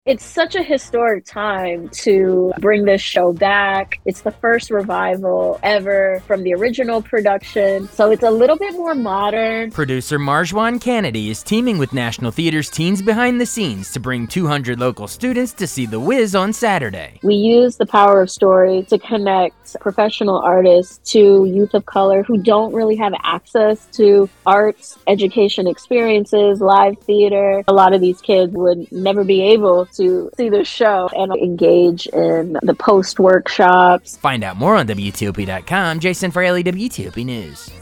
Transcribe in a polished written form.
It's such a historic time to bring this show back. It's the first revival ever from the original production, so it's a little bit more modern. Producer Marjwan Kennedy is teaming with National Theater's Teens Behind the Scenes to bring 200 local students to see The Wiz on Saturday. We use the power of story to connect professional artists to youth of color who don't really have access to arts, education experiences, live theater. A lot of these kids would never be able to see the show and engage in the post workshops. Find out more on WTOP.com. Jason Fraley, WTOP News.